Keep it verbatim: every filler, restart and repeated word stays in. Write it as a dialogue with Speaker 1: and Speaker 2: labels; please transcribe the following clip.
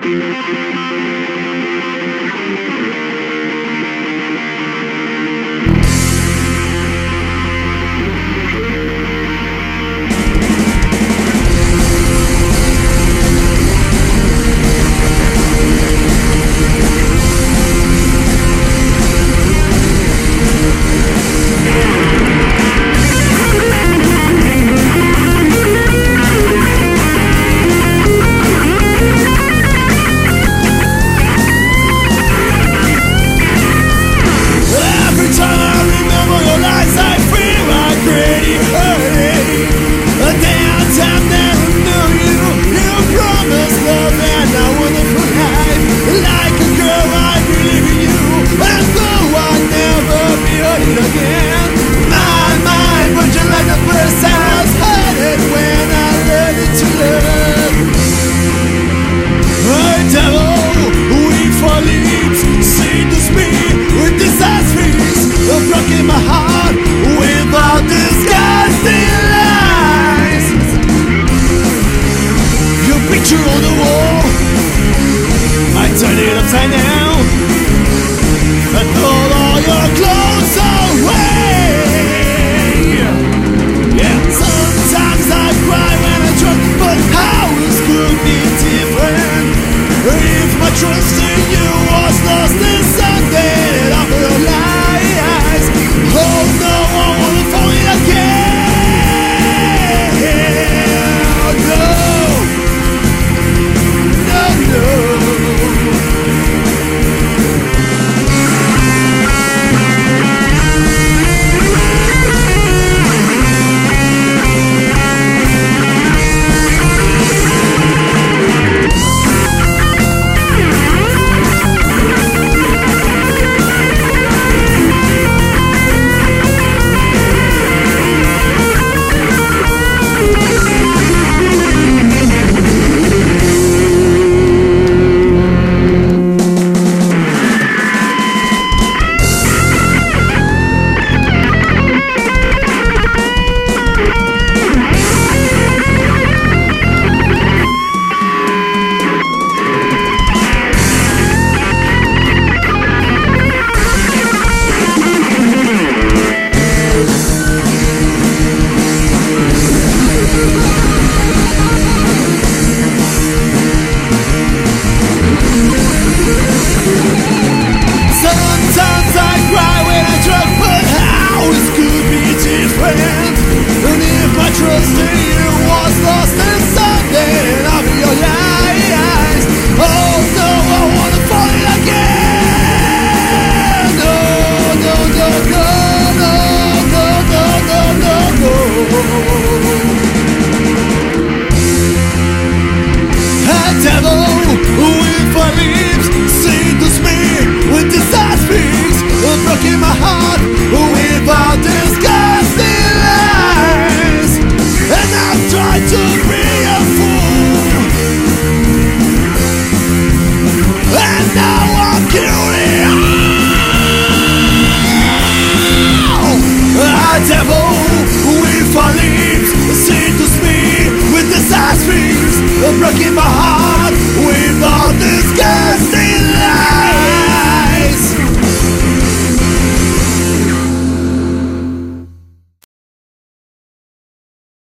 Speaker 1: Upside down and pull all your clothes away. Yeah, sometimes I cry when I drunk, but how else could be different? If my trust in you was lost this Sunday off your lies, oh no, I wanna fall in again. No, no, no. Trust in you was lost in Sunday of your lies. Oh no, I wanna fall in again. No, no, no, no, no, no, no, no, no, no. A devil with my lips seduces me with disasters, broken my heart without disgusting lies. And I've tried to be a fool, and now I'm guilty. A devil with our lips seduces me with disasters, breaking my heart with all this.